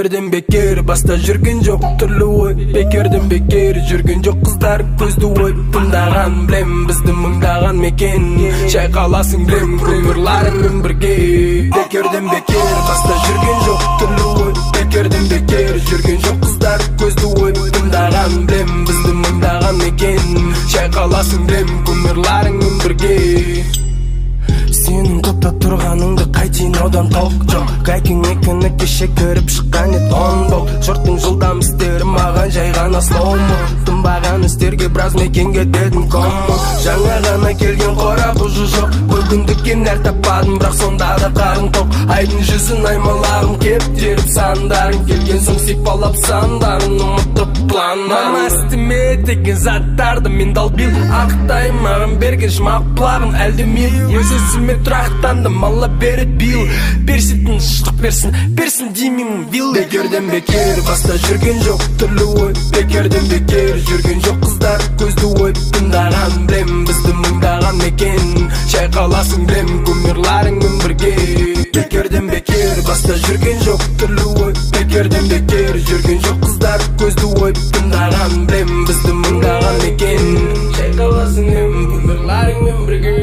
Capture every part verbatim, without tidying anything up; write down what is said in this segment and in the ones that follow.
Бекерден бекер баста жүрген жоқ түрлі ой. Бекерден бекер жүрген жоқ қыздар көзді ой. Тыңдаған білем бізді мыңдаған мекен, шайқаласың білем көмірларыңмен бірге. Бекерден бекер баста жүрген жоқ түрлі ой. Бекерден бекер жүрген жоқ қыздар көзді ой. Тыңдаған білем бізді мыңдаған мекен, шайқаласың білем көмірларыңмен бірге. Сенің топтап тұрғаныңды қайтейін одан толқ жоқ. Қайкең екіні кеше көріп шыққан ет он бол. Жұрттың жылдам істері маған жай ғана слоумо. Тынбаған істерге біраз мекенге дедім комо. Жаңа ғана келген қора бұжы жоқ. Бүгіндіккен әр таппадым бірақ сонда да қарың тоқ. Айдың жүзін аймалағым кеп теріп сандарын. Келген соң сипалап сандарын ұмытып пландарын. Мама істеме деген заттарды мен далбил. Ақтай маған берген жұмақ плағын әлде мил. Өзі тұрақтандым, алла берет бил. Берсін шық берсін, берсін деймін вил. Бекерден бекер баста жүрген жоқ түрлі ой. Бекерден бекер жүрген жоқ қыздар көзді ой. Тыңдаған білем бізді мыңдаған мекен, шайқаласың білем көмірларыңмен бірге. Бекерден бекер баста жүрген жоқ түрлі ой. Бекерден бекер жүрген жоқ қыздар көзді ой. Тыңдаған білем бізді мыңдаған мекен, шайқаласың білем көмірларыңмен бірге.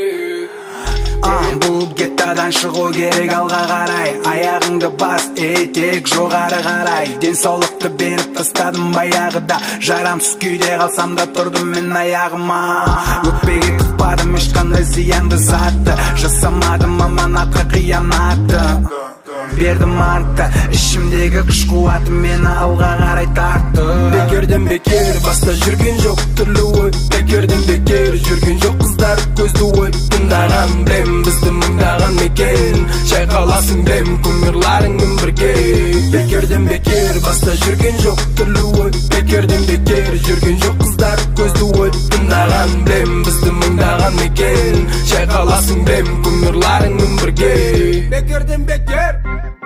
Бұл геттадан шығу керек алға қарай. Аяғыңды бас, етек жоғары қарай. Денсаулықты беріп тастадым баяғыда. Жарамсыз күйде қалсам да тұрдым мен аяғыма. Өкпеге тықпадым ешқандай зиянды затты. Жасамадым аманатқа қиянатты. Бердім антты, ішімдегі күш қуаты мені алға қарай тартты. Бекерден бекер баста жүрген жоқ түрлі ой. Бекерден бекер жүрген жоқ қыздар көзді ой. Тыңдаған білем бізді мыңдаған мекен, шайқаласың білем көмірларыңмен бірге. Бекерден бекер баста жүрген жоқ түрлі ой. Бекерден бекер жүрген жоқ қыздар көзді ой. Тыңдаған білем бізді мыңдаған мекен, шайқаласың білем көмірларыңмен бірге. Бекерден бекер